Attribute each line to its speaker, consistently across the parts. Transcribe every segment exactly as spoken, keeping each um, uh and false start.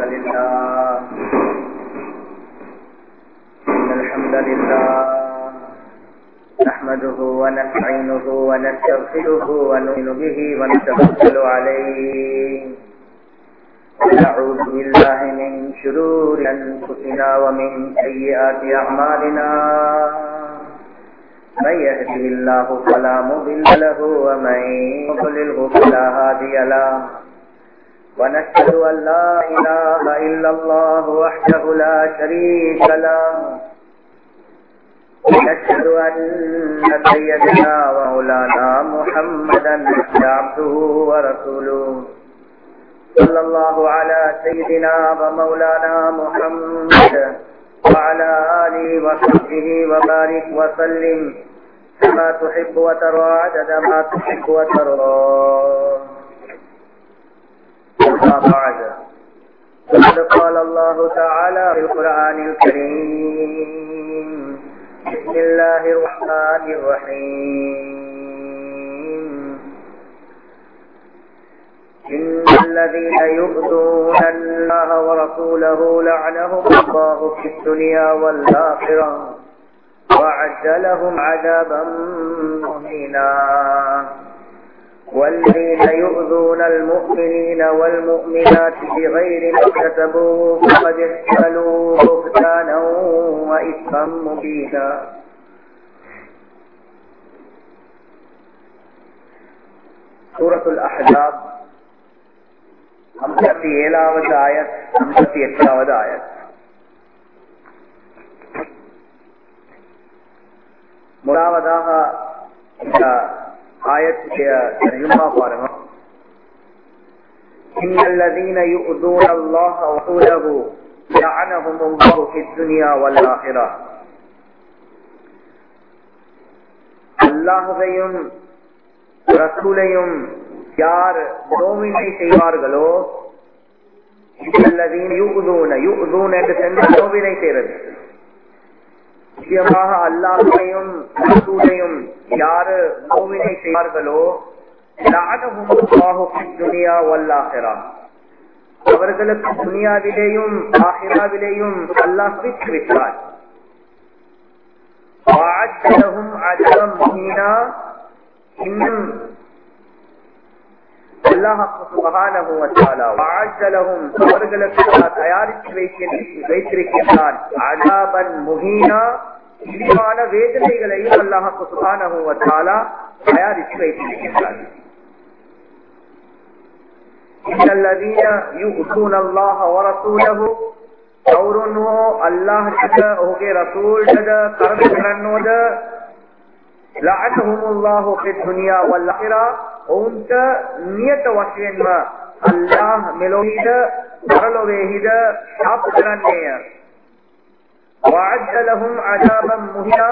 Speaker 1: لله إن الحمد لله نحمده ونستعينه ونستغفره ونؤمن به ونتوكل عليه ونعوذ بالله من شرور أنفسنا ومن سيئات أعمالنا من يهده الله فلا مضل له ومن يضلله فلا هادي له ونشهد أن لا إله إلا الله وحده لا شريك له ونشهد أن سيدنا ومولانا محمدا عبده ورسوله صلى الله على سيدنا ومولانا محمد وعلى آله وصحبه وبارك وسلم كما تحب وترضى عدد ما تحب وترضى. أما بعد فقد قال الله تعالى في القرآن الكريم بسم الله الرحمن الرحيم إن الذين يؤذون الله ورسوله لعنهم الله في الدنيا والآخرة وأعد لهم عذابا مهينا والذين يؤذون المؤمنين والمؤمنات بغير ما اكتسبوا فقد احتملوا بهتانا وإثما مبينا. سورة الأحزاب ஐம்பத்தி ஏழாவது ஆயத் ஐம்பத்தி எட்டாவது ஆயத். முதலாவதாக இந்த ஆயத்துடைய தர்ஜுமா பாருங்க. இன்னல்லதீன யுؤذون الله ورسوله لعنهم الله في الدنيا والآخرة. அல்லாஹ்வையும் ரசூலையும் யார் நோவினை செய்வார்களோ, இன்னல்லதீன யுؤذون யுؤذون என்று சொன்னால் நோவினை செய்வது. நிச்சயமாக அல்லாஹ்வையும் ரசூலையும் யாரு நோவினை செய்வார்களோ லஅனஹுமுல்லாஹு ஃபித் துன்யா வல் ஆখিরা, அவர்களுக்கு துனியாவிலேயும் ஆখিরাவிலேயும் அல்லாஹ் சிக்ஷை விட்டார். வஅஅத லஹும் அஜரன் முஹீனா, இன்னும் அல்லாஹ் சுப்ஹானஹு வ தஆலா வஅஅத லஹும் அவர்களுக்கு தயாரித்து வைத்திருக்கிறார் அஸாபன் முஹீனா, இழிவான வேதனைகளையும் அல்லாஹ் சுப்ஹானஹு வ தஆலா தயாரித்து வைத்திருக்கிறார். இன்னல்லதீன யுؤذون الله ورسوله, அவருனோ அல்லாஹ் ஜத ஓகே ரசூல் ஜத கர்म කරනෝද லஅனஹுமுல்லாஹு ஃபித் துன்யா வல் ஆখিরা, උන්ට නියත වශයෙන්ම අල්ලාහ් මෙලොවේද පරලොවේහිද ශාප කරන්නේය. وَأَعَدَّ لَهُمْ عَذَابًا مُهِينًا,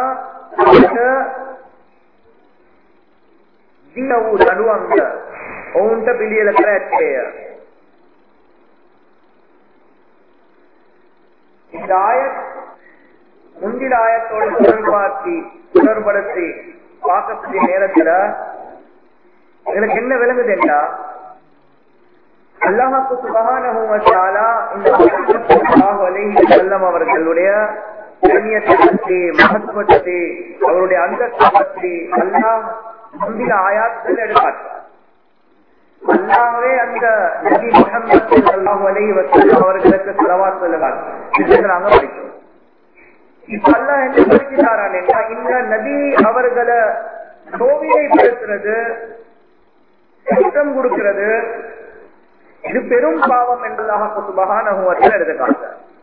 Speaker 1: දින වූ දඬුවම්ද ඔවුන්ට පිළියෙල කර ඇත්තේය. இந்த ஆயத் முந்தின ஆயத்தோடு தொடர்பாக்கி தொடர்படுத்தி பார்க்கக்கூடிய நேரத்தில் எனக்கு என்ன விளங்குதுன்னா, அல்லாஹ் சுப்ஹானஹு வ தஆலா இந்த ஸல்லல்லாஹு அலைஹி வஸல்லம் அவர்களுடைய கண்ணியத்தை பற்றி, மகத்துவத்தை, அவருடைய அந்தஸ்தை பற்றி அல்லாஹ் முந்தின ஆயத்தில் எடுத்தார். அல்லாஹ்வே அந்த நபி முஹம்மது ஸல்லல்லாஹு அலைஹி வஸல்லம் அவர்களுக்கு ஸலவாத் சொல்லுகிறார். இதை நாங்க படிக்கிறோம். இப்ப அல்லாஹ் என்ன படிக்கிறாரான் என்றால், இந்த நபி அவர்களை நோவினைப்படுத்துறது, கஷ்டம் கொடுக்கிறது, இது பெரும் பாவம் என்று அல்லாஹ் சுப்ஹானஹு வ தஆலா எடுத்துக்காட்டார்.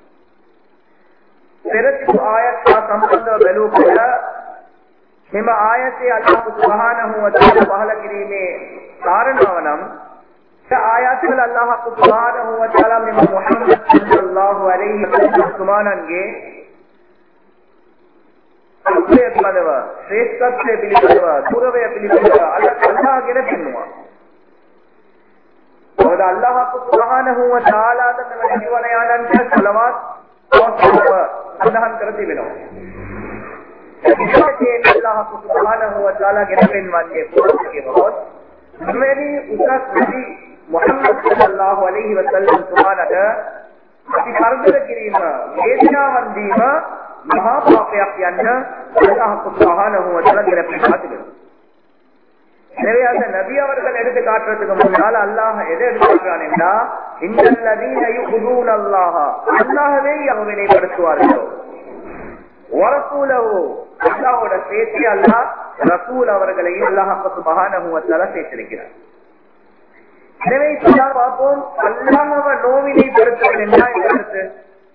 Speaker 1: පෙරතු ආයත් හා සම්බන්ධව බැලුවොත් මෙම ආයතේ අල්ලාහ් සුබ්හානහු වතාලා පහල කිරීමේ කාරණාව නම් ආයත් වල අල්ලාහ් සුබ්හානහු වතාලා මෙම මුහම්මද් සල්ලල්ලාහු අලයිහි වසල්ලම් තුමාණන්ගේ අත්‍යය පිළිබඳව, ශ්‍රේෂ්ඨත්වය පිළිබඳව, ගෞරවය පිළිබඳව අල්ලාහ් ගෙන පෙන්වුවා. මොකද අල්ලාහ් සුබ්හානහු වතාලාද මෙම නිවනයාණන්ට සලවාත් සඳහන් කර තිබෙනවා. අල්ලාහ් සුබ්හානහු වතාලා ගෙන පෙන්වන්නේ පොරොත්තුකේවත් මෙවැනි උසස් නබි මුහම්මද් සල්ලල්ලාහු අලයිහි වසල්ලම් තුමාණට අපි කරදර කිරීම වේදනාවන් දීම මහා පාපයක් යන්න අල්ලාහ් සුබ්හානහු වතාලා ගිරපිටා තිබෙනවා. எனவே அந்த நபி அவர்கள் எடுத்து காட்டுறதுக்கு முன்னால் அல்லாஹ் எதை எடுத்து காட்டுறான் என்றா இன்னல்லதீன யுஹ்தூன அல்லாஹ் அல்லாஹ்வே யஹ்வினைப்படுத்துவார்கள் வரசூலஹு அல்லாஹ்வோட சேர்த்து அல்லாஹ் ரசூல் அவர்களையும் அல்லாஹ் சுப்ஹானஹு வ தஆலா சேர்த்திருக்கிறார். எனவே இப்ப பார்ப்போம் அல்லாஹ்வை நோவினைப்படுத்துவது என்ன என்பது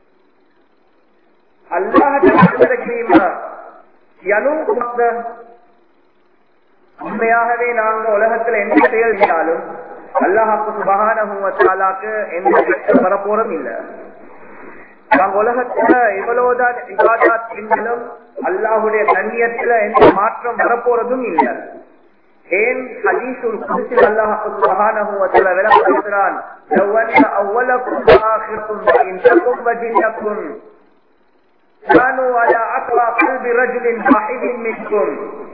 Speaker 1: அல்லாஹ் தஆலா யனூகுத உண்மையாகவே நாங்க உலகத்துல எந்த செயல் செய்தாலும் அல்லாஹ் சுப்ஹானஹு வ தஆலாக்கு எந்த கஷ்டம் வரப்போறதும் இல்ல. நாங்க உலகத்துல இவ்வளவுதான் இபாதத் செஞ்சாலும் அல்லாஹ்வுடைய கண்ணியத்துல எந்த மாற்றம் வரப்போறதும் இல்ல. ஏன் ஹதீஸுல் குத்ஸில் அல்லாஹ் சுப்ஹானஹு வ தஆலா விளக்குகிறான் லவன்ன அவ்வலக்கும் வ ஆகிரக்கும் வ இன்சக்கும் வ ஜின்னக்கும் கானூ அலா அத்வா கல்பி ரஜுலின் வாஹிதின் மின்கும்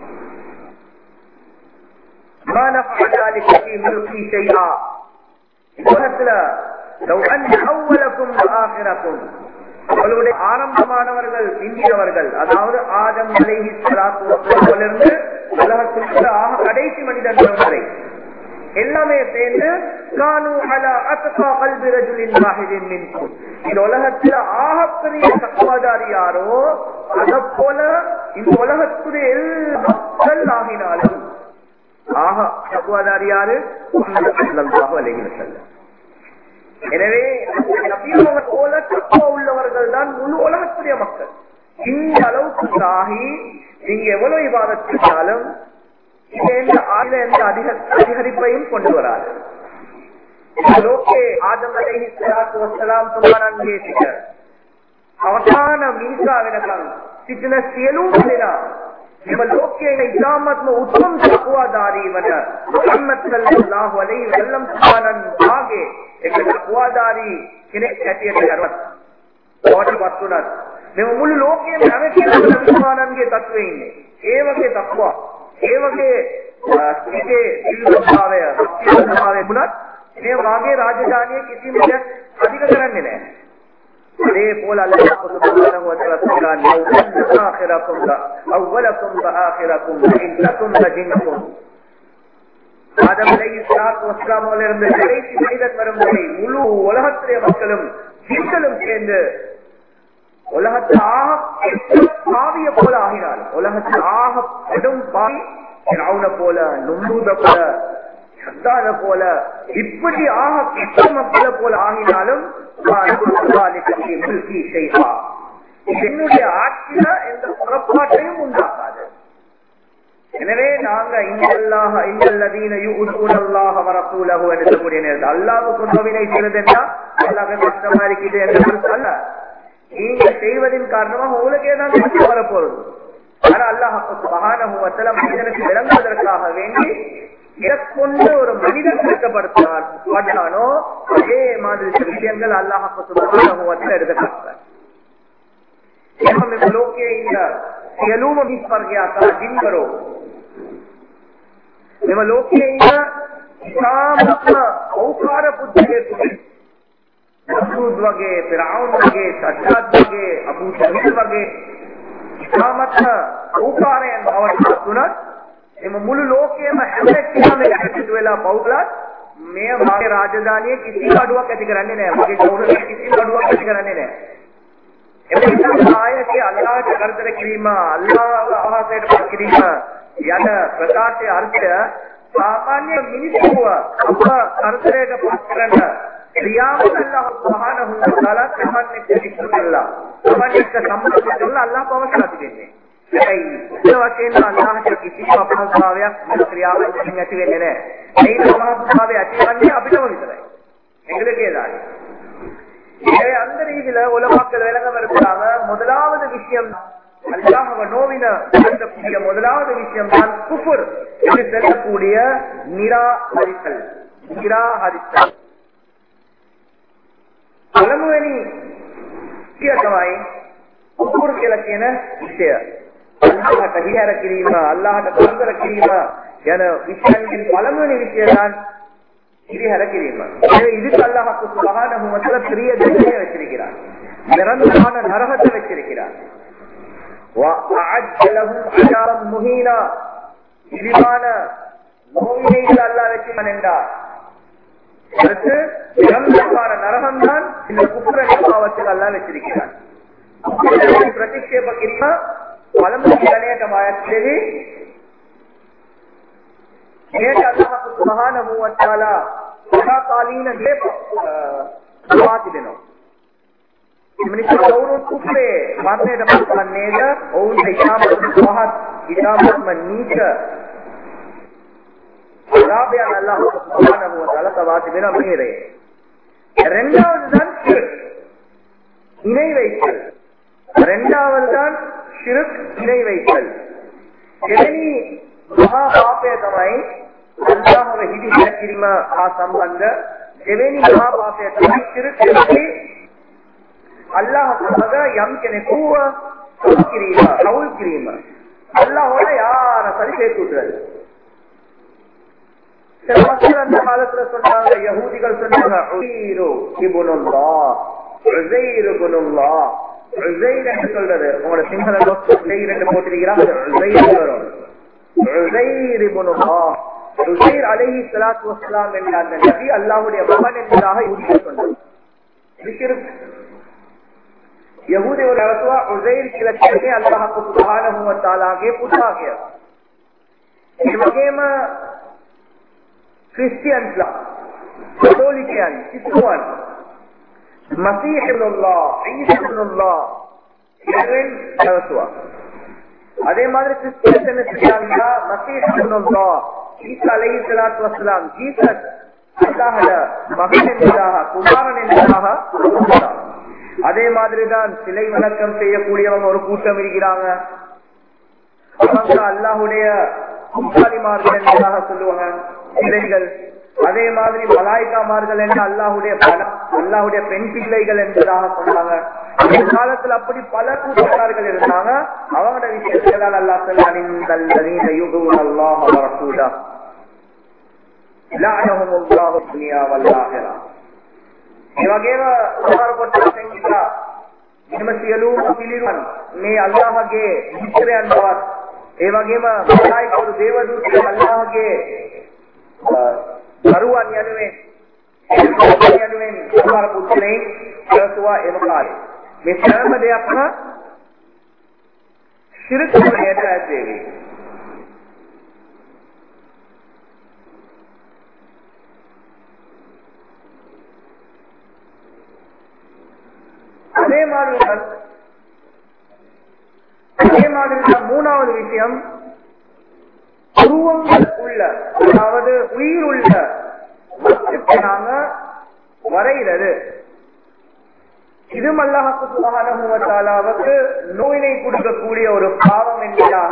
Speaker 1: ما نفع ذلك في ملكي شيئا. لو أن أولكم وآخركم அவர்களுடைய ஆரம்பமானவர்கள் இந்தியவர்கள் அதாவது ஆதம் அலைஹிஸ்ஸலாத்து வஸலாமிலிருந்து உலகத்துக்கு ஆக கடைசி மனிதன் வரை எல்லாமே சேர்ந்து கானூ அலா அத்கா கல்பி ரஜுலின் வாஹிதின் மின்கும் இந்த உலகத்துல ஆகப்பெரிய தக்வாதாரி யாரோ அதை போல இந்த உலகத்துடைய எல்லா மக்கள் ஆகினாலும் ஆக தக்வாதாரி யாரு ஸல்லல்லாஹு அலைஹி வஸல்லம். எனவே நபியவங்க போல தக்வா உள்ளவர்கள் தான் முழு உலகத்துடைய மக்கள். இந்த அளவுக்கு ஆகி நீங்க எவ்வளவு இபாதத் செய்தாலும் எந்த அதிகரிப்பையும் கொண்டு வராது. ஆதம் அலைஹிஸ்ஸலாத்து வஸ்ஸலாம் තුමාණන් සිට අවසාන මිනිසා වෙනකන් සිටින සියලුම දෙනා මෙම ලෝකයේ ඉතාමත්ම උතුම් තක්වාදාරී වන මුහම්මද් සල්ලල්ලාහු අලයිහි වසල්ලම් තුමාණන් වාගේ එක තක්වාදාරී කෙනෙක් හැටියට කරවත් කොටපත් උනත් මේ මුළු ලෝකයේම හැම කෙනෙකුම තුමාණන්ගේ තත්වයේ ඉන්නේ. ඒ වගේ තක්වා ඒ වගේ සිටේ සිල්වතාවය සිල්වතාවය වුණත් මේ වාගේ රාජධානියේ කිසිම දෙයක් අධික කරන්නේ නැහැ. அதே போல அல்லாஹ் சுப்ஹானஹு வ தஆலா சொல்றான் ஆகிரக்கும் அவ்வலக்கும் வஆகிரக்கும் இன்னக்கும் வஜின்னுக்கும் ஆதம் அலைஹிஸ்ஸலாத்து வஸ்ஸலாம் அவர்களிருந்து கடைசி மனிதன் வரும் வரை முழு உலகத்திலே மக்களும் ஜின்களும் சேர்ந்து உலகத்தில் ஆக பாவிய போல ஆகினார். உலகத்தில் ஆக பெரும் பாவி ஃபிரௌன போல நும்ரூத போல சத்தாத போல இப்படி ஆக கெட்ட மக்களை போல ஆகினாலும் என்னுடைய ஆட்சியில எந்த புறப்பாட்டையும் உண்டாக்காது. எனவே நாங்க இந்தல்லாஹ இந்தல்லதீன யுஊதுனல்லாஹ வ ரசூலஹு என்று சொல்லக்கூடிய நேரத்தில் அல்லாஹ்வுக்கு நோவினை செய்வது என்றால் அல்லாஹ்வுக்கு கஷ்டமா இருக்குது என்று அல்ல. நீங்க செய்வதின் காரணமாக உங்களுக்கே தான் கஷ்டம் வரப்போகுது. ஆனா அல்லாஹ் சுப்ஹானஹு வ தஆலா மனிதனுக்கு விளங்குவதற்காக வேண்டி இதற்கொண்டு ஒரு மனிதன் கஷ்டப்படுத்தானோ அதே மாதிரி சில விஷயங்கள் அல்லாஹ் சுப்ஹானஹு வ தஆலா எடுத்து காட்டுறார். हम लोग के सियलूम भी पर गया था जिन करो हम लोग के औकार पुत्र मसूद वगे फिरौन वगे सज्जाद वगे अबू जहल वगे इस्लामत औकार අවස්ථාවක් එම මුළු ලෝකයේම හැම කෙනාම එකට වෙලා පවුලක් මේ මාගේ රාජධානියේ කිසි අඩුවක් ඇති කරන්නේ නැහැ. මගේ ගෞරවයේ කිසි අඩුවක් ඇති කරන්නේ නැහැ. ආයතේ අල්ලාහට කරදර කිරීම අල්ලාහව අහසට පත් කිරීම යන ප්‍රකාශයේ අර්ථය සාමාන්‍ය මිනිස්සුව අප කරදරයට පත් කරන ක්‍රියාවන් අල්ලාහ් සුබ්හානහු වතාලා තමන්නේ පිළිස්සුල්ලා තමන්නේ සම්බන්ධ කරලා අල්ලාහ් පවසලා තිබෙන්නේ. ඒ වශයෙන් අල්ලාහට කිසිම අපහසුතාවයක් මේ ක්‍රියාවෙන් ඇති වෙන්නේ නැහැ. මේ අපහසුතාවය ඇතිවන්නේ අපිටම විතරයි. එංගලකේ දායි எனவே அந்த ரீதியில உலமாக்கள் விளங்க இருக்கிறாங்க. முதலாவது விஷயம் அல்லாஹ்வை நோவின சொல்லக்கூடிய முதலாவது விஷயம் தான் குஃபர் என்று சொல்லக்கூடிய நிராகரித்தல். நிராகரித்தல் பழமொழி කියතමයි කුෆර් කියලා කියන විෂය. අල්ලාහට හිර කිරීම, අල්ලාහට කරදර කිරීම යන විෂයන්ගෙන් පළමුවෙනි විෂය தான் ඉරිහර කිරීම. ඒ ඉදිරි අල්ලාහ් සුබ්හානහු වතාලා ක්‍රියා දෙකේ වෙතිරික. நிரந்தரமான நரகத்தை வச்சிருக்கிறார். இழிவான நோயினைகள் அல்லாஹ் வச்சிருக்கான் என்றார். அடுத்து நிரந்தரமான நரகம் தான் இந்த குப்புர நிர்வாகத்தில் அல்லாஹ் வச்சிருக்கிறார். பிரதிஷேப கிரியா பழமொழி அநேகமாயது அல்லாஹ் சுப்ஹானஹு வ தஆலா சதாகாலீன දෙනවා. මිනිස්සු කවුරුත් කුප්පේ මරණයට පත් කරන්නේද? ඔවුන්ට ඉතාමත් පහත් ඉතාමත්ම නීච අලාභයන් අල්ලාහ් සුබ්හානහු වතාලා තවාති වෙන මෙහෙරේ. இரண்டாவது தான் ஷிர்க், இணை வைத்தல். இரண்டாவது தான் ஷிர்க், இணை வைத்தல். එවැනි මහා පාපය තමයි අල්ලාහ්ව හිදි දැකීම හා සම්බන්ධ එවැනි මහා පාපය තමයි ශිරක් කියන්නේ. අල්ලාහ් සමග යම් කෙනෙකුව කිරීම, කවුල් කිරීම. අල්ලාහ්ට යාර පරිශේතුදල්. සමස්තන කාලத்துல சொன்னாங்க, யஹூதிகள் சொன்னாங்க உஸைரு இப்னுல்லாஹ், உஸைரு இப்னுல்லாஹ். உஸைர் என்று சொல்றது உங்களோட சிங்கள லோக்ஸ் உஸைர் என்று போட்டிருக்கிறாங்க, உஸைர் வரும். உஸைர் இப்னுல்லாஹ், உஸைர் அலைஹிஸ்ஸலாத்து வஸ்ஸலாம் என்ற அந்த நபி அல்லாஹ்வுடைய மகன் என்பதாக யூதர்கள் சொன்னார்கள். ஷிர்க் यहूदी और अरसवा उज़ैर के लक्ष्य अल्लाह सुब्हानहु व तआला के पूछा गया. ये वगेम क्रिश्चियंस ला कैथोलिकन किसुवन मसीह इब्नुल्लाह ईसा इब्नुल्लाह इरन अरसवा அதே மாதிரி கிறிஸ்டியன்ஸ் என்ன சொல்றாங்க, மசீஹ் இப்னுல்லாஹ் ஈசா அலைஹிஸ்ஸலாத்து வஸ்ஸலாம் ஜீசஸ் அல்லாஹ்வுடைய மகன் என்பதாக, குமாரன் என்பதாக. அதே மாதிரிதான் சிலை வணக்கம் செய்யக்கூடியவங்க ஒரு கூட்டம் இருக்கிறாங்க. அவங்க அல்லாஹ்வுடைய கூட்டாளிமார்கள் என்பதாக சொல்லுவாங்க சிலைகள். அதே மாதிரி மலாய்க்காமார்கள் என்று அல்லாஹ்வுடைய அல்லாஹ்வுடைய பெண் பிள்ளைகள் என்பதாக சொன்னாங்க. இந்த காலத்துல அப்படி பல கூட்டத்தார்கள் இருந்தாங்க. அவங்களோட விஷயத்தான் அல்லாஹ் சொல்றான், இன்னல்லதீன யுதுனல்லாஹ வ ரசூலஹு லஅனஹுமுல்லாஹு துன்யா வல் ஆகிரா. ඒ වගේම සමහර කොටස් සංකීර්ණ මෙම සියලුම පිළිරුවන් මේ අල්ලාහගේ විස්තරයන් බවත්, ඒ වගේම මලායිකවරු දේවදූතයන් අල්ලාහගේ දරුවන් යනුවෙන් යනුවෙන් සමහර පුත්‍රයන් කරතුවා එම කාලේ මේ සෑම දෙයක්ම ශිරක් වලට ඇදෙවි. அதே மாதிரிதான் அதே மாதிரிதான் மூணாவது விஷயம், உருவங்கள் உள்ள, அதாவது உயிர் உள்ள நாங்க வரைகிறது. இதுவும் அல்லாஹ் சுப்ஹானஹு வ தஆலாவுக்கு நோயினை கொடுக்கக்கூடிய ஒரு பாவம் என்பதாக,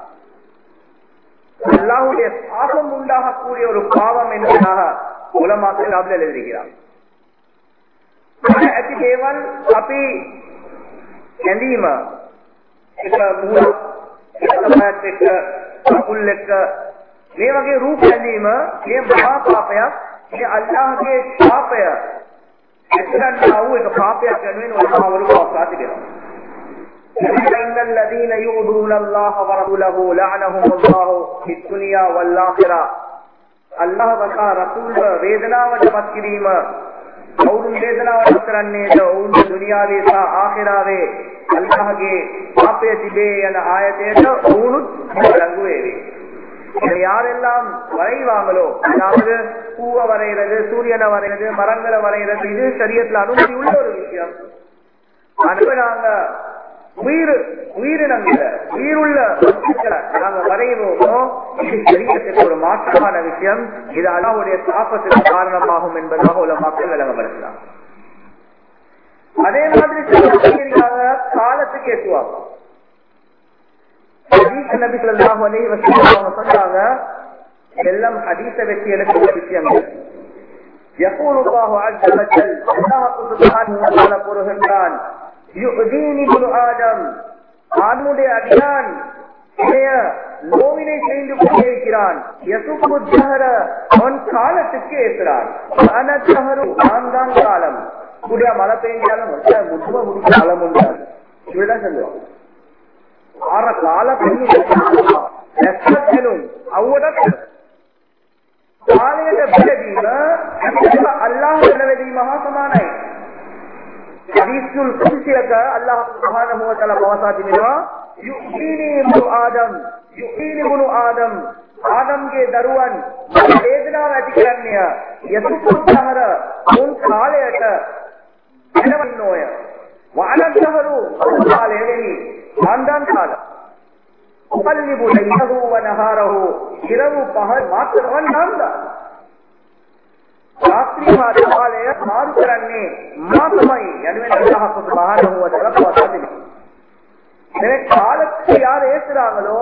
Speaker 1: அல்லாஹ்வுடைய சாபம் உண்டாகக்கூடிய ஒரு பாவம் என்பதாக உலமாக்கள் அதில் எழுதுகிறார். ඇති දේවල් අපි ඇඳීම, එක මුහුණ, එක තමයි එක කුල් එක, මේ වගේ රූප ඇඳීම මේ මහා පාපයක්. මේ අල්ලාහ්ගේ ශාපය එක්කන්නා වූ එක පාපයක් වෙනුවෙන් ඔලමාවරු පවසා තිබෙනවා. ඉන්නල්ලදීන යුදුනල්ලාහ ව රසූලහු ලඅනහුමුල්ලාහු ෆිද් දුනියා වල් ආඛිරා. අල්ලාහ් වසා රසූල් වේදනාවට පත් කිරීම ඔවුන් වේදනාවට කරන්නේද ඔවුන් දුනියාවේ සහ ආඛිරාවේ අල්ලාහගේ පාපය තිබේ යන ආයතයට ඔවුනුත් ලඟු වේවි. யாரெல்லாம் வரைவாங்களோ, அதாவது பூவை வரைகிறது, சூரியனை வரைகிறது, மரங்களை வரைகிறது, இது ஷரியத்துல அனுமதி உள்ள ஒரு விஷயம். அனுப்ப நாங்க உயிர் உயிரினங்கள உயிருள்ள நாங்க வரைவோமோ, இது ஷரியத்துக்கு ஒரு மாற்றமான விஷயம். இது அல்லாஹ்வுடைய சாபத்துக்கு காரணமாகும் என்பதாக உள்ள மக்கள் விளங்கப்படுத்தலாம். அதே மாதிரி காலத்துக்கு ஏற்றுவாங்க. நபி ஸல்லல்லாஹு அலைஹி வஸல்லம் சொன்னாங்க, எல்லாம் ஹதீஸ வச்சு எனக்கு விஷயங்கள். يقول الله عز وجل, الله سبحانه وتعالى கூறுகின்றான், யுதீனி இப்னு ஆதம், ஆதமுடைய அடியான் நோவினை செய்து கொண்டிருக்கிறான். யசுப்பு தஹர, அவன் காலத்துக்கு ஏற்கிறான். அனதஹரு, நான் தான் காலம். கூடிய மழை பெய்ஞ்சாலும் முதுமை முடிக்க காலம் உண்டாது இப்படிதான் சொல்லுவாங்க. ஆற கால தண்ணி அவ்வளோ කාලයට බෙදීම අල්ලාහ් වෙනවැදීම හා සමානයි. හදීස්ුල් කුද්සියක අල්ලාහ් සුබ්හානහු වතාලා පවසා තිබෙනවා යුහීනි ඉබ්නු ආදම් යුහීනි ඉබ්නු ආදම් ආදම්ගේ දරුවන් වේදනාව ඇති කරන්නේ යසුසුතහර මුල් කාලයට වෙනවන්නෝය. වඅනදහරු කාලයේදී ආන්දන් කාල උපල්ලිබු ලයිලහු වනහරහු ඉරවු පහල් මාත්‍රවන් නන්දා රාත්‍රී කාලය මාරු කරන්නේ මා තමයි යනුවෙන් අල්ලාහ් සුබ්හානහු වතාලා පවසා තිබෙනවා. මේ කාලಕ್ಕೆ யார் ஏசுறாங்களோ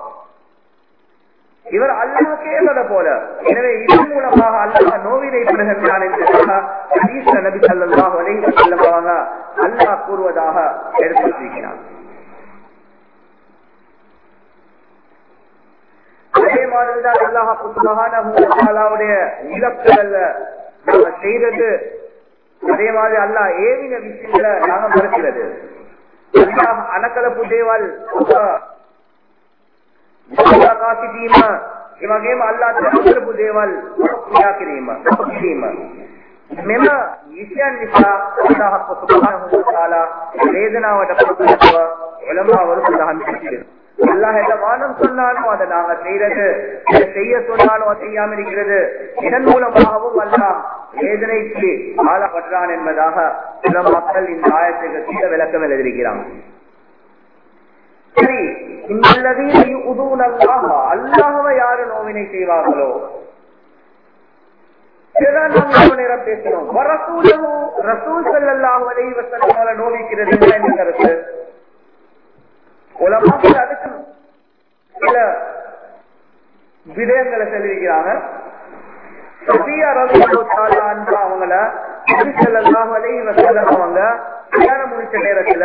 Speaker 1: இவர் அல்லாஹ் கேட்டத போல. எனவே இதன் மூலமாக அல்லாஹ் நோவினை பெறுகிறான் என்று ஹதீஸ்ல நபி ஸல்லல்லாஹு அலைஹி வஸல்லம் அவங்க அல்லாஹ் கூறுவதாக எடுத்துரைக்கிறார். அதே மாதிரிதான் அல்லாஹ் சுப்ஹானஹு வ தஆலாவுடைய இலக்குகள்ல நாம செய்யறது, அதே மாதிரி அல்லாஹ் ஏவின விஷயங்களை நாம மறுக்கிறது. අල්ලාහ් අනකලපු දේවල් මුලාකාතිදීම ඒ වගේම අල්ලාහ් කරපු දේවල් ක්‍රියා කිරීම කිරීම මෙම විෂයන් නිසා අල්ලාහ් සුබ්හානහු වතාලා වේදනාවට පොදුව එළඹවරු සඳහන් කරනවා. அல்லாஹ் எதை வானம் சொன்னாலும் அதை நாங்க செய்யறது, செய்ய சொன்னாலும் அதை செய்யாமல் இருக்கிறது. இதன் மூலமாகவும் அல்லாஹ் வேதனைக்கு ஆளப்படுறான் என்பதாக சில மக்கள் இந்த ஆயத்துக்கு சில விளக்கம் எழுதியிருக்கிறாங்க. சரி, இந்த அல்லாஹ்வை யாரு நோவினை செய்வார்களோ நேரம் பேசணும். ரசூல் ஸல்லல்லாஹு அலைஹி வஸல்லம் நோவிக்கிறது என்ன கருத்து? உலமாக்கள் அதுக்கு சில விடயங்களை சொல்லியிருக்கிறாங்க. சஃபியா ரலியல்லாஹு தஆலா அன்ஹா அவங்கள நபி ஸல்லல்லாஹு அலைஹி வஸல்லம் அவங்க கல்யாணம் முடிச்ச நேரத்துல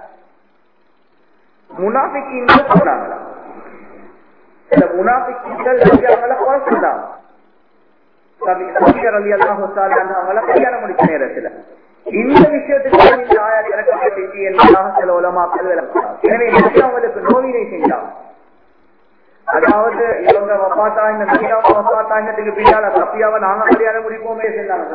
Speaker 1: முனாஃபிகீன்கள் சொன்னாங்க. இந்த முனாஃபிகீன்கள் நபி அவங்கள கொலை செஞ்சாங்க. சஃபியா ரலியல்லாஹு தஆலா அன்ஹா அவங்கள கல்யாணம் முடிச்ச நேரத்துல இந்த விஷயத்துக்கு இந்த ஆயத் இறக்கப்பட்டுச்சு என்பதாக சில உலமாக்கள் விளக்குறாங்க. எனவே அவங்களுக்கு நோவினை செஞ்சாங்க. அதாவது இவங்க வஃபாத்தா இந்த நபியாவை வஃபாத்தானதுக்கு பின்னால சஃபியாவை நாங்க கல்யாணம் முடிப்போமே செஞ்சாங்க.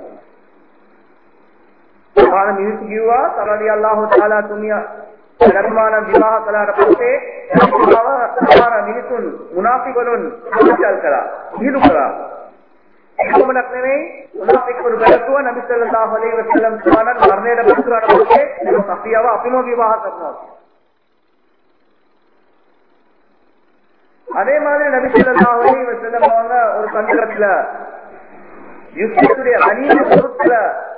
Speaker 1: सिलवा मिनिट किया रलियल्लाहु ताला दुनिया निर्माण विवाह करार पड़ते हमारा मिनिटुन मुनाफिकुन चल करा हिलु करा इसको मनकने में मुनाफिक पर बैठुआ नबी सल्लल्लाहु अलैहि वसल्लम सुभान मरने द पुत्र पड़ते सफियावा अपनो विवाह करना அதே மாதிரி நபி ஸல்லல்லாஹு அலைஹி வஸல்லம் அவங்க ஒரு சந்தர்ப்பத்துல யுத்தத்துடைய அநீதி பொறுப்புல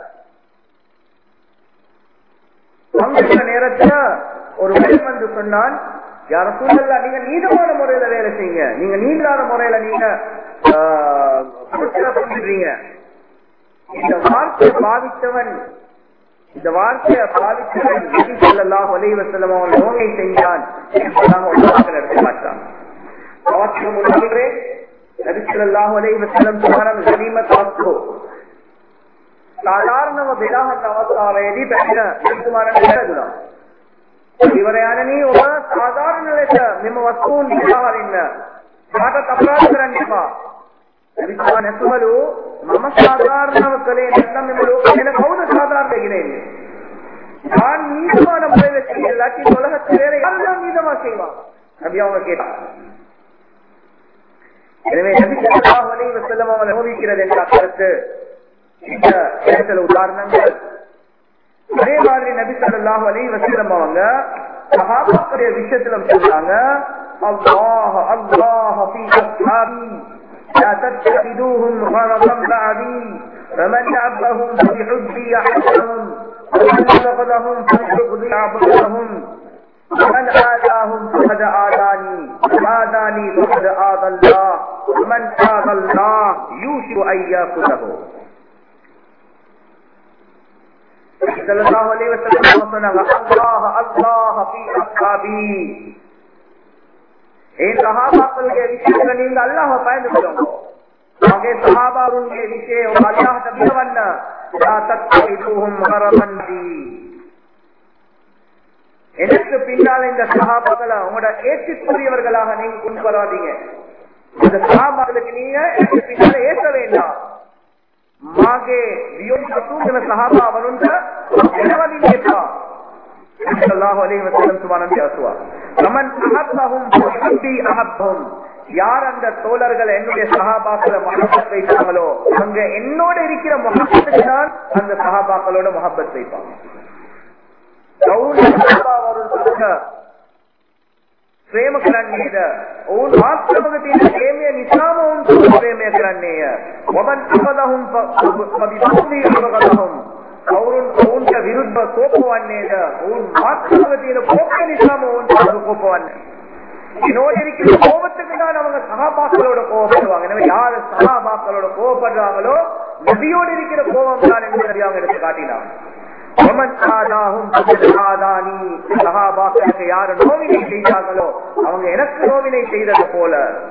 Speaker 1: அந்த நேரத்துல ஒரு மனிதன் வந்து சொன்னான், யா ரசூலல்லாஹ் நீங்க நீதமான முறையில வேலை செய்யுங்க, நீங்க நீதியான முறையில நீங்க பண்றீங்க. இந்த வார்த்தையை பாவித்தவன் இந்த வார்த்தையை பாவித்தவன் நபி ஸல்லல்லாஹு அலைஹி வஸல்லம் அவங்க நோயை செஞ்சான் என்பதாக உலகத்தில் எடுத்து மாட்டான். नबी सल्लल्लाहु अलैहि वसल्लम तुम्हारा गनीमत आपको साधारण व बिलाहत අවස්ථාවේදී බැහැ तुम्हारा නිරදුනා ඉවරයන්නේ ඔබ සාධාරණ ලෙස මෙම වස්තුන් දිහාරින්න කාටත් අපරාධ කරන්න එපා. නබි සල්ලල්ලාහු මම සාධාරණව කලේ නැත්නම් මෙම ලෝකෙ කවුද සාධාරණ දෙන්නේ? நான் நீதிமான முறையில் செய்யல கி உலகத்தில் வேற யாரும் நீதமா செய்வா நபி அவங்க கேட்டா. எனவே நபி ஸல்லல்லாஹு அலைஹி வஸல்லம் அவர்கள் நோவிக்கிறது என்ற கருத்து இந்த சில உதாரணங்கள். அதே மாதிரி நபி ஸல்லல்லாஹு அலைஹி வஸல்லம் அவங்க சஹாபாக்களுடைய விஷயத்துல சொல்றாங்க, அல்லாஹ் அல்லாஹ் ஃபீ அஸ்ஹாபி லா தத்தகிதுஹும் غرضا بعدي فمن عبهم بحبي يحبهم ومن بغضهم فبغضي يعبدهم ومن آذاهم فقد آذاني وآذاني فقد آذى الله ومن آذى الله يوشك أن يأخذه. صلى الله عليه وسلم الله الله في أصحابي. إن صحابة விஷயத்துல நீங்க அல்லாஹ்வை பயந்து கொள்ளுங்க. அவங்க சஹாபாவுடைய விஷயம் அல்லாஹ் தபியவன்ன எனக்கு பின்னால இந்த சஹாபாக்களை உங்களோட ஏற்றுக்குரியவர்களாக நீங்க கொண்டு வராதீங்க. இந்த சஹாபாக்களுக்கு நீங்க எனக்கு பின்னால ஏற்ற வேண்டாம். மாகே வியோகின சஹாபா வருண்ட எனவதி நேபா ஸல்லல்லாஹு அலைஹி வஸல்லம் சுப்ஹானஹு வ தஆலா கமன் அஹப்பஹும் ஃபஹப்பி அஹப்பஹும். யார் அந்த தோழர்கள் என்னுடைய சஹாபாக்களை முஹப்பத் வைப்பாங்களோ அங்க என்னோட இருக்கிற முஹப்பத்துக்கு தான் அந்த சஹாபாக்களோட முஹப்பத் வைப்பாங்க. ප්‍රේම කරන්නේද ඔවුන් ආත්මක තියෙන ප්‍රේමය නිසාම ඔවුන් ප්‍රේමය කරන්නේය. වමන් අපදහුම් පබිබුද්ධි අබගදහුම් කවුරුන් ඔවුන්ට විරුද්ධව කෝපවන්නේද ඔවුන් ආත්මක තියෙන කෝපය නිසාම ඔවුන් කෝපවන්නේ. இன்னொரு கோபத்துக்கு தான் அவங்க சகாபாக்களோட கோபப்படுவாங்க. எனவே யாரு சகாபாக்களோட கோபப்படுறாங்களோ நபியோடு இருக்கிற கோபம் தான் என்று அவங்க எடுத்து காட்டினாங்க. சகாபாக்களுக்கு யாரு நோவினை செய்தார்களோ அவங்க எனக்கு நோவினை செய்தது போல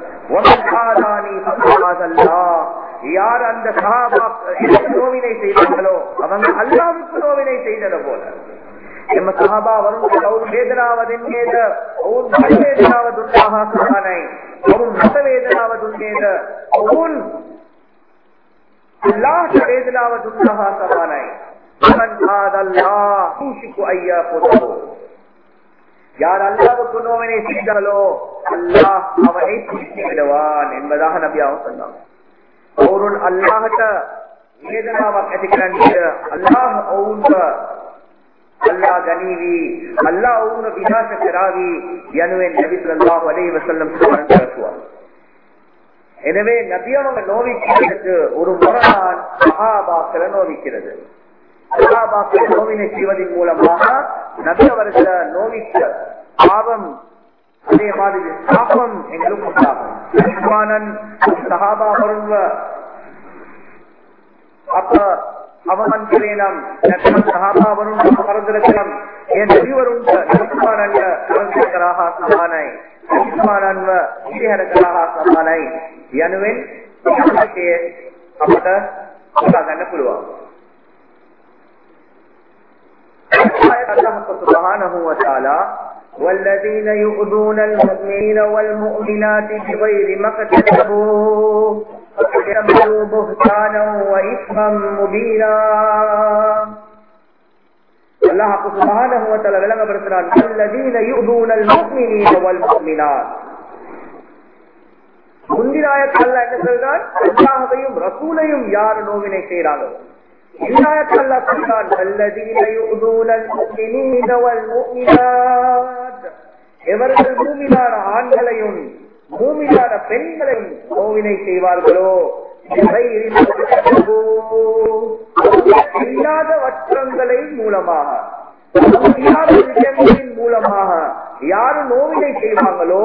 Speaker 1: யார் அந்த சகாபாக்கள் நோவினை செய்தார்களோ அவங்க அல்லாஹ்வுக்கு நோவினை செய்தது போல. එම සහබා වරුන්ට කවුරු වේදනාව දෙන්නේද ඔවුන් මත වේදනාව දුන්නාහ සමානයි. ඔවුන් මත වේදනාව දුන්නේද ඔවුන් අල්ලාහ්ට වේදනාව දුන්නාහ සමානයි. මන් ආදල්ලාහ් කුෂිකු අய்யாஹුදු. யார் அல்லாஹ்வுக்கு நோவினை செய்தார்களோ அல்லாஹ் அவனை தூக்கிவிடுவான் என்பதாக நபி அவர்கள் சொன்னார். ஒருவன் அல்லாஹ்ட்ட வேதனாවක් ඇති කරන්නේ අල්ලාහ් ඔවුන්ට අල්ලාහ් ගනීවි අල්ලාහ් වුණ විනාශ කරાવી යනුවෙන් නබි සල්ලල්ලාහු අලයිහි වසල්லம் சொல்றாங்க. எனவே நபி அவங்க நோவிக்கிறதுக்கு ஒரு முரணான் சஹாபாக்களை நோவிக்கிறது. சஹாபாக்களை நோவினை செய்வதன் மூலமாக நபி அவர்களை நோவிக்க பாவம் அதே மாதிரி சாபம் எங்களுக்கு உண்டாகும். சஹாபா வருவ அப்ப அவமன் கிரேனம் சஹாபாவரும் பரதரத்தினம் என் நபிவரும் உஸ்மானன்வ கரந்தகராக சமானை உஸ்மானன்வ ඉරිහරකරහ සමානයි යනුවෙන් අපේ අපට උදා ගන්න පුළුවන්. අල්ලාහ් සුබ්හානහු වතාලා والذين يؤذون المؤمنين والمؤمنات بغير ما اكتسبوا يعملوا بهتانا وإثما مبينا. الله سبحانه وتعالى விளங்கப்படுத்துறான் الذين يؤذون المؤمنين والمؤمنات. முந்தினாயத் அல்லாஹ் என்ன சொல்றான்? அல்லாஹ்வையும் ரசூலையும் யார் நோவினை செய்றாங்களோ இன்னாயத் அல்லாஹ் சொல்றான் الذين يؤذون المؤمنين والمؤمنات. எவர்கள் மூமினான ஆண்களையும் மூமினான பெண்களையும் நோவினை செய்வார்களோ இல்லாத வற்றங்களை மூலமாக விஷயங்களின் மூலமாக யாரு நோவினை செய்வாங்களோ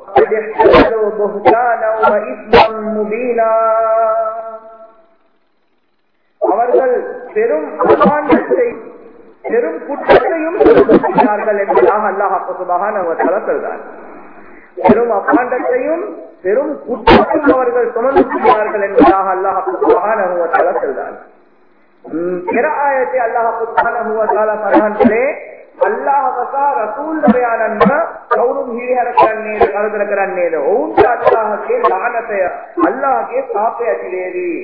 Speaker 1: அவர்கள் பெரும் அபாண்டத்தை பெரும் குற்றத்தையும் செய்கிறார்கள் என்பதாக அல்லாஹ் சுப்ஹானஹு வ தஆலா சொல்றார். பெரும் அபாண்டத்தையும் பெரும் குற்றத்தையும் அவர்கள் சுமந்துகிறார்கள் என்பதாக அல்லாஹ் சுப்ஹானஹு வ தஆலா சொல்றார். பிற ஆயத்தை அல்லாஹ் சுப்ஹானஹு வ தஆலா பரஹன்லே அல்லாஹ் வஸா ரசூல் பயானன்ன கௌரும் ஹீரஹ කරන්නේ කරදර කරන්නේද ඔවුන්ට අල්ලාහගේ ලානතය අල්ලාහගේ පාපය ඇතිවේවි.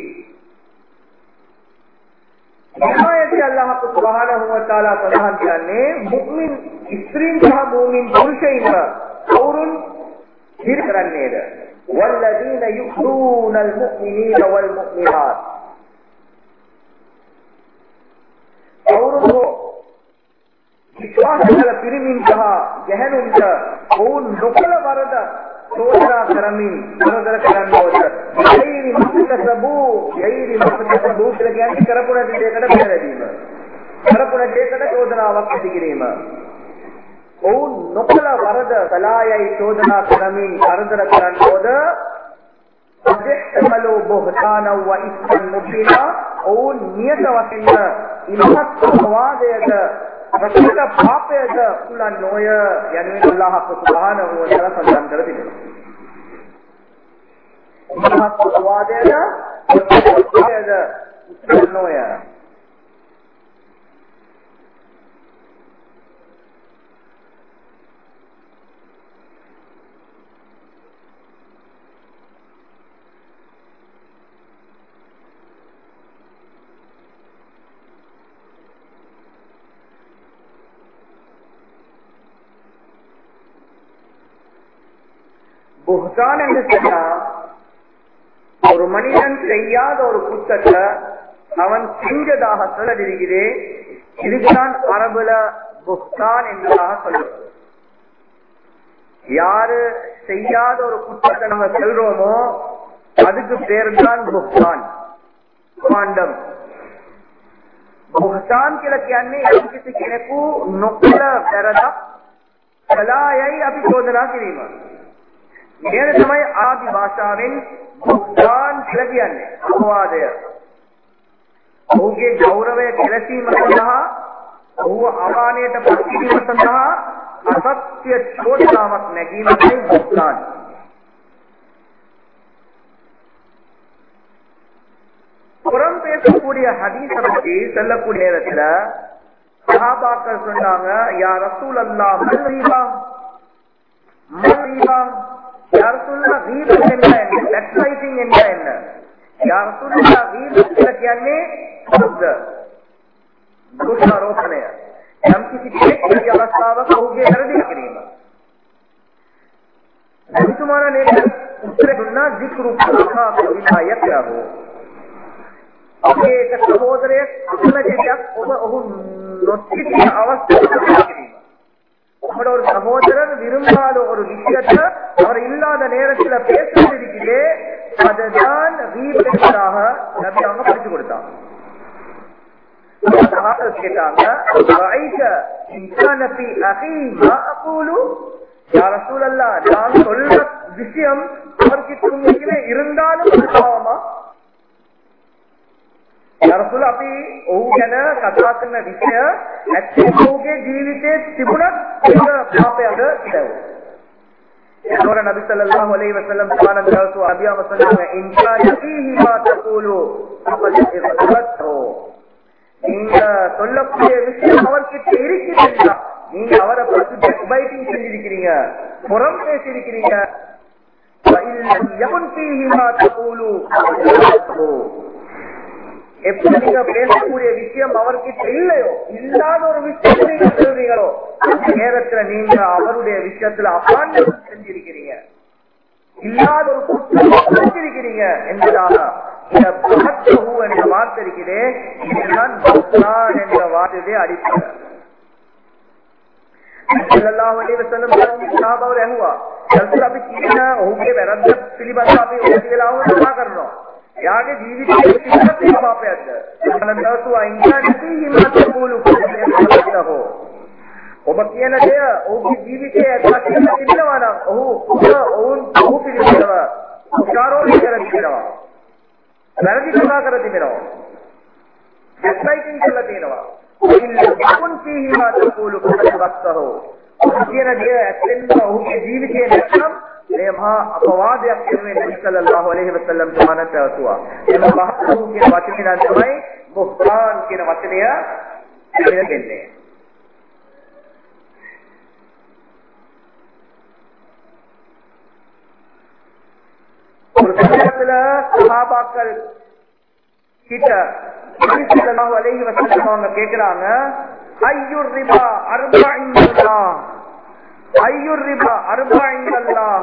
Speaker 1: ආයතේ අල්ලාහ් සුබ්හානහු වතාලා සඳහන් කරන්නේ මුස්ලිම් ස්ත්‍රීන් සහ මුමින් පුරුෂයින්ව කවුරුන් හිර කරන්නේද والذين يؤذون المؤمنين والمؤمنات. කවුරුන් විශ්වාසකල පිරිමින් සහ ගැහැණුන්ට ඔවුන් නොකල වරද චෝදනා කරමින් කරදර කරන්නෝද ගෛරි මක්තසබු ගෛරි මක්තසබු කියලා කියන්නේ කරපුණ දෙයකට බැහැදීම කරපුණ දෙයකට චෝදනාවක් ඇති කිරීම. ඔවුන් නොකල වරද කලායයි චෝදනා කරමින් කරදර කරන්නෝද අදෙක්මලෝ බොහතාන ව ඉස්මන් මුබිනා ඔවුන් නියත වශයෙන් ඉමහත් වාදයද රසක පාපයද උලන් නොය යනුවෙන් අල්ලාහ් සුබ්හානහු වතාලා සඳහන් කර තිබෙනවා. ඉමහත් වාදයද පාපයද උලන් නොය புஹ்தான் என்று சொன்னா ஒரு மனிதன் செய்யாத ஒரு குற்றத்தை அவன் செஞ்சதாக சொல்ல இருக்கிறே. இதுதான் அரபுல புஹ்தான் என்பதாக சொல்லுவோம். யாரு செய்யாத ஒரு குற்றத்தை நம்ம சொல்றோமோ அதுக்கு பேர் தான் புஹ்தான், பாண்டம். बुहतान के लक्ष्याने किसी कहने को नोकला पैरदा कलायई अभी चौधरा किरीमा मेरे समय आदि भाषाविन बुहतान के लक्ष्याने अपवादय होगे गौरवे केलसी मसंदहा हो अवाने ट पक्षी मसंदहा असत्य छोट नामक नगी में बुहतान. புறம் பேசக்கூடிய ஹதீஸ பத்தி சொல்லக்கூடிய நேரத்துல சஹாபாக்கள் சொன்னாங்க, யா ரசூலல்லாஹ் மல்ரீபா மல்ரீபா யா ரசூலல்லாஹ் கீபத் என்ன, பேக்பைட்டிங் என்ன என்ன, யா ரசூலல்லாஹ் கீபத் කියන්නේ මොකද? දුෂාරෝපණය. යම් කිසි කෙනෙක් මේ අවස්ථාවක ඔහුගේ වැරදි කිරීම. එතුමාලා නේද උත්තර දුන්නා zikru khata bimayatahu. අපේ එක සහෝදරයෙක් අකමැතියක් ඔබ ඔහු නොසිතිය අවස්ථාවක් කිරීම. ඔබට ஒரு சகோதரர் விரும்பாத ஒரு விஷயத்தை அவர் இல்லாத நேரத்தில் பேசுவதற்கிலே அதுதான் ரீபெட்டாக நபி அவங்க படிச்சு கொடுத்தாங்க. கேட்டாங்க, யா ரசூலல்லாஹ் நான் சொல்ற விஷயம் அவர்கிட்ட உண்மையிலே இருந்தாலும் பாவமா? දරසුල අපි ඔහු ගැන කතා කරන විෂය ඇත්තටම ඔහුගේ ජීවිතයේ තිබුණත් ඒක පාපයක්ද කියලා. ඒකෝර නබි සල්ලල්ලාහු අලයිහි වසල්ලම් සානන් දවසෝ අභියම සන්නම ඉන්සා යතිහි මා තකූලු අපද ඉරතෝ. நீங்க சொல்லக்கூடிய விஷயம் அவர்கிட்ட இருக்கிறீங்களா? நீங்க அவரை பத்தி பேக்பைட்டிங் செஞ்சிருக்கிறீங்க, புறம் பேசியிருக்கிறீங்க. யகுன் ஃபீஹி மா தகூலு எப்படி நீங்க பேசக்கூடிய விஷயம் அவர்கிட்ட இல்லையோ, இல்லாத ஒரு விஷயம் நீங்க சொல்றீங்களோ அந்த நேரத்துல நீங்க அவருடைய விஷயத்துல அபாண்டம் செஞ்சிருக்கிறீங்க, இல்லாத ஒரு குற்றம் செஞ்சிருக்கிறீங்க என்பதாக இந்த பஹத்ஹு என்ற வார்த்தை இருக்கிறே, இதுதான் புஹ்தான் என்ற வார்த்தையை அடிப்படை. सल्लल्लाहु अलैहि वसल्लम साहब और हुआ जल्दी अभी चीना होके वैरद पिलिबंद अभी होती वेलाओ ना करनो यागे जीवित किसी बाप है अनंतर तो आइंदा नहीं हिम्मत बोलू करते हो वो बकिया ना दे वो जीवित है ऐसा कितना वाला ओ ओ ओ पिलिबंद उशारो लेकर दिनो वैरदी क्या करती मेरा एक्साइटिंग चलती है ना कौन सी हिम्मत बोलू करते वक्त हो बकिया ना दे ऐसे हो के जीवित है लक्षण लेहा अपवाद में नबी सल्लल्लाहु अलैहि वसल्लम समानत हुआ एम बहतु के वचन ना समय बुहतान के वचनय मेरे देने और सल्लल्लाहु सहाबाக்கள் கிட்ட நபி ஸல்லல்லாஹு அலைஹி வஸல்லம் அவங்க கேக்குறாங்க, ஐயுர் ரிபா அர்பஇன்ல்லாஹ் ஐயுர் ரிபா அர்பஇன்ல்லாஹ்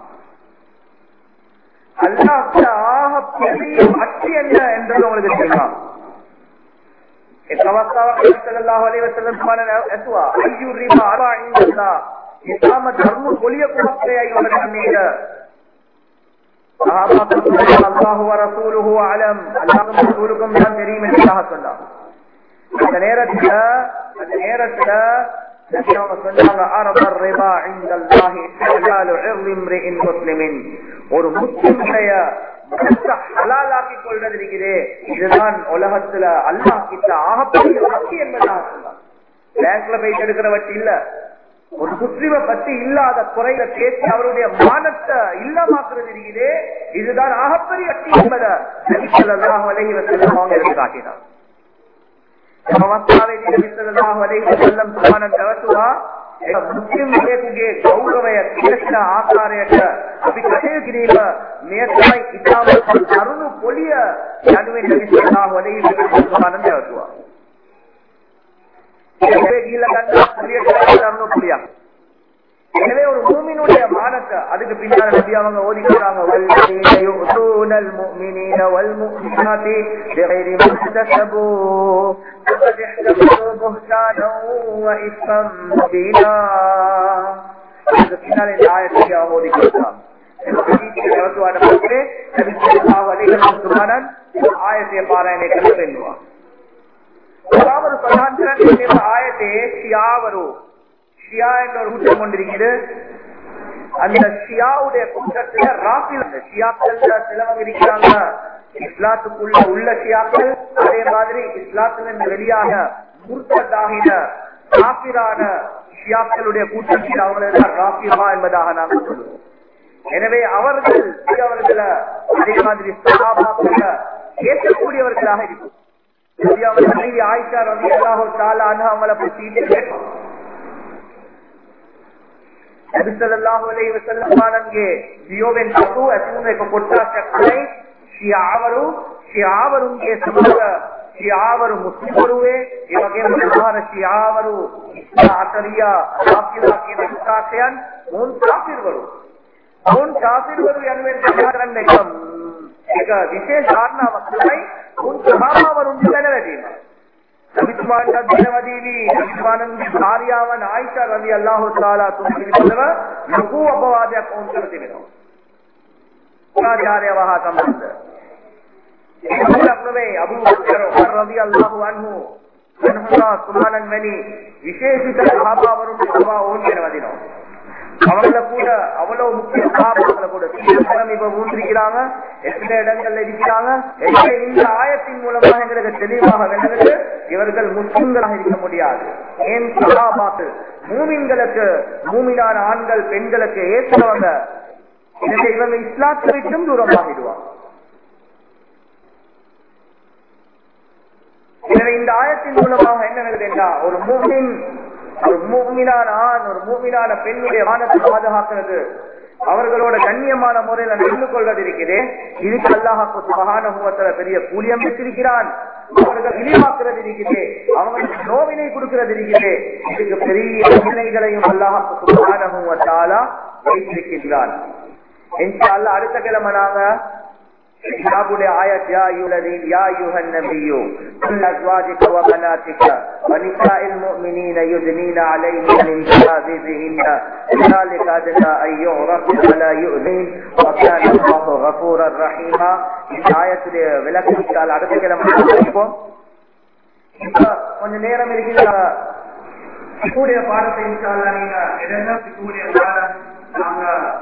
Speaker 1: அல்லாஹ்வுடைய ஆக பெரிய அச்சி என்ன என்றது உங்களுக்கு தெரியுமா? நபி ஸல்லல்லாஹு அலைஹி வஸல்லம் சொன்னாங்க, அஸ்வா ஐயுர் ரிபா அர்பஇன்ல்லாஹ் இஸ்லாம் தர்ம கொலிய குலத்தையை வளர்ந்தீங்க. அல்லாஹ் வ ரசூலுஹு அலம் அல்லாஹ் ரசூலுக்கும் தான் தெரியும் என்று அல்லாஹ் சொன்னார். அந்த நேரத்துல அந்த நேரத்துல நபியவங்க சொன்னாங்க, அரபர் ரிபா இன்தல்லாஹி இஸ்லாலு இர்தி இம்ரிஇன் முஸ்லிமின், ஒரு முஸ்லிமுடைய ஹலாலாக்கி கொள்வது இருக்கிறே இதுதான் உலகத்துல அல்லாஹ் கிட்ட ஆகப்பெரிய வட்டி என்பதாக சொன்னார். பேங்க்ல போய் எடுக்கிற வட்டி இல்ல, ஒரு முஸ்லிமை பத்தி இல்லாத குறையில பேசி அவருடைய மானத்தை இல்லமாக்குறது இருக்கிறே இதுதான் ஆகப்பெரிய வட்டி என்பதை நபி ஸல்லல்லாஹு அலைஹி வஸல்லம் அவங்க எடுத்து காட்டினார். मुस्लिम गौरव कृष्ण आकार अभी कहे गिरीब मेरे इताम अरुण पोलिय जानवे नबी सल्लल्लाहु अलैहि वसल्लम आनंद हुआ गीला अरुण पोलिया எனவே ஒரு மூமினுடைய மானத்தை அதுக்கு பின்னால நபி அவங்க ஓதிக்கிறாங்க வல்லதீன யுஸூனல் முஃமினீன வல் முஃமினாத்தி பிகைரி முக்தஸபு ஃபகத் இஹ்தமலு புஹ்தானன் வ இஸ்மன் முபீனா. அதுக்கு பின்னால இந்த ஆயத்தை அவங்க ஓதிக்கிறாங்க. ஆயத்தை பாராயணை பண்ணுவான் ஆயத்தை ஷியாவரு ஷியா என்ற ஒரு கூட்டம் கொண்டிருக்கிறது. அந்த ஷியாவுடைய கூட்டத்துல ராஃபில் ஷியாக்கள் சிலவங்க இருக்கிறாங்க இஸ்லாத்துக்குள்ள உள்ள ஷியாக்கள், அதே மாதிரி இஸ்லாத்துல வெளியாக முர்த்ததாகின காபிரான ஷியாக்களுடைய கூட்டத்தில் அவங்கள ராஃபிமா என்பதாக நாங்கள் சொல்லுவோம். எனவே அவர்கள் அவர்களை அதே மாதிரி சஹாபாக்களை ஏற்கக்கூடியவர்களாக இருக்கும். ஆயிஷா ரலியல்லாஹு தஆலா அன்ஹா அவங்களை பற்றி கேட்பாங்க. नबी सल्लल्लाहु अलैहि वसल्लम मानेंगे दियोवेन तू ऐसे को कोटा सकते शियावरु शियावरु के समग्र शियावरु मुस्लिम हुए ये वगे मुहार शियावरु आतरिया काफिरा के मुताखियन उन काफिर वरु उन काफिर वरु यानी जहारन में कम एक विशेष धारणा वक्तයි उन सहाबा वरु निकलवेदीना नबिस्मान दिनवदीवी नबिस्मानंदी भार्यावन आयशा रलियल्लाहु ताला तुमकी बलव लघु अपवादय कौन करते बिनो कार्य वहा संबंध अपने अबू बकर रलियल्लाहु अन्हु अनहुरा सुभानन मनी विशेषित सहाबा वरुण सभा ओन दिनवदीनो அவங்கள கூட அவ்வளவு முக்கிய சஹாபாக்களை கூட சீக்கிரம் இப்ப ஊன்றிக்கிறாங்க, எத்தனை இடங்கள்ல இருக்கிறாங்க. இந்த ஆயத்தின் மூலமாக எங்களுக்கு தெளிவாக வென்றது இவர்கள் முஸ்லிம்களாக இருக்க முடியாது. ஏன் சஹாபாக்கள் மூமின்களுக்கு மூமினான ஆண்கள் பெண்களுக்கு ஏற்றவங்க, எனவே இவங்க இஸ்லாத்தை விட்டும் தூரமாகிடுவாங்க. எனவே இந்த ஆயத்தின் மூலமாக என்ன நடக்குது என்றால் ஒரு மூமின் ஒரு மூமினான ஆண் ஒரு மூமினான பெண்ணுடைய மானத்தை பாதுகாக்கிறது, அவர்களோட கண்ணியமான முறையில நடந்து கொள்வது இருக்குது. இதுக்கு அல்லாஹ் சுப்ஹானஹு வ தஆலா பெரிய கூலியம் பெற்றிருக்கிறான். அவர்கள் இழிவாக்குறது இருக்குது, அவங்களுக்கு நோவினை கொடுக்கிறது இருக்குது. இதுக்கு பெரிய நன்மைகளையும் அல்லாஹ் சுப்ஹானஹு வ தஆலா வைத்திருக்கிறான். இன்ஷா அல்லாஹ் அடுத்த கிழமை நாங்க கிதாபுடைய ஆயத் யா அய்யுஹல்லதீன யா அய்யுஹன் நபியு குல் அஸ்வாஜிக வ பனாதிக வ நிசாஇல் முஃமினீன யுத்னீன அலைஹின்ன மின் ஜலாபிபிஹின்ன ذلك أدنى أن يعرفن ولا يؤذين وكان الله غفورا رحيما. இந்த ஆயத்துடைய விளக்கத்தால் அடுத்த கிழமை பார்ப்போம். இப்போ கொஞ்ச நேரம் இருக்கிற கூடிய பாடத்தை இன்ஷா அல்லாஹ் நீங்க எதனா கூடிய பாடம் நாங்க